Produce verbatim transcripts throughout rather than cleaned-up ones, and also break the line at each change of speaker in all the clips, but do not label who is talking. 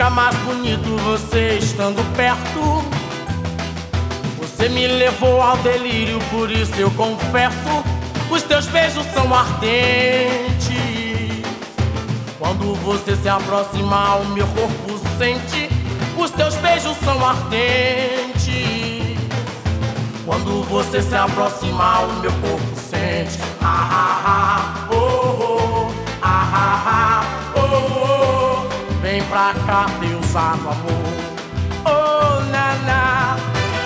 fica mais bonito você estando perto. Você me levou ao delírio, por isso eu confesso, os teus beijos são ardentes. Quando você se aproxima, o meu corpo sente, os teus beijos são ardentes. Quando você se aproxima, o meu corpo sente. Ah, ah, ah, oh, oh, ah, ah, ah, oh, oh. Vem pra cá, deusado amor. Oh, naná.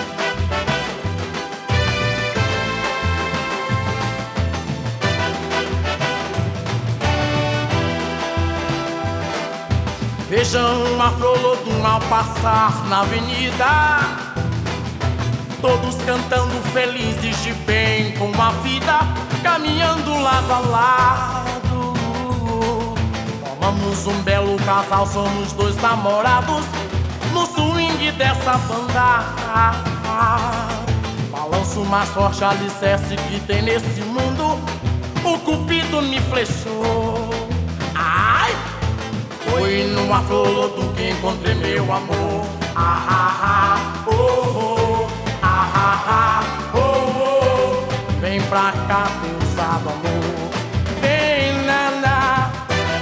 Vejam uma flor ao passar na avenida, todos cantando felizes de bem com a vida, caminhando lado a lado. Formamos um belo casal, somos dois namorados no swing dessa banda. Balanço mais forte alicerce que tem nesse mundo, o cupido me flechou. Ai! Foi numa flor que encontrei meu amor. Ah, ah, ah, oh, oh, ah, ah, ah, oh, oh. Vem pra cá, deusado amor. Vem, naná.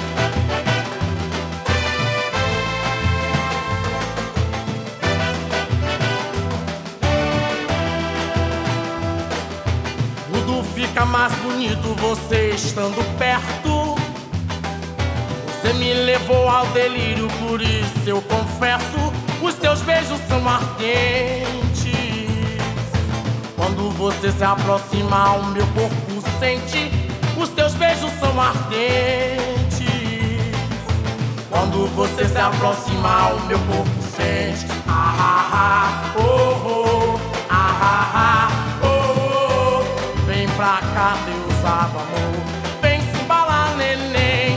Tudo fica mais bonito você estando perto. Você me levou ao delírio, por isso eu confesso, os teus beijos são ardentes. Quando você se aproxima, o meu corpo sente, os teus beijos são ardentes. Quando você se aproxima, o meu corpo sente. Ah, ah, ah, oh, oh, ah, ah, ah, oh, oh. Vem pra cá, deusado amor. Vem se embalar, neném.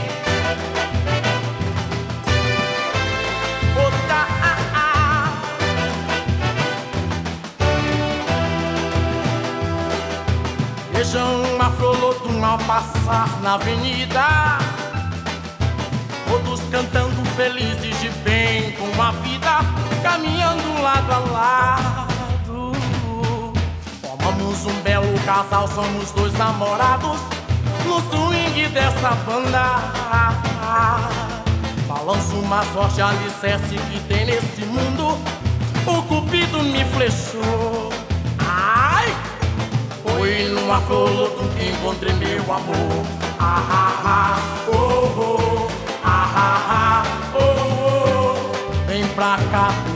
Vejam uma flor ao passar na avenida, todos cantando felizes de bem com a vida, caminhando lado a lado. Formamos um belo casal, somos dois namorados no swing dessa banda. Balanço mais forte alicerce que tem nesse mundo, o cupido me flechou. Ai! Foi numa flor que encontrei meu amor. Ah, ah, ah, oh, oh, ah, ah, ah, oh, oh. Vem pra cá,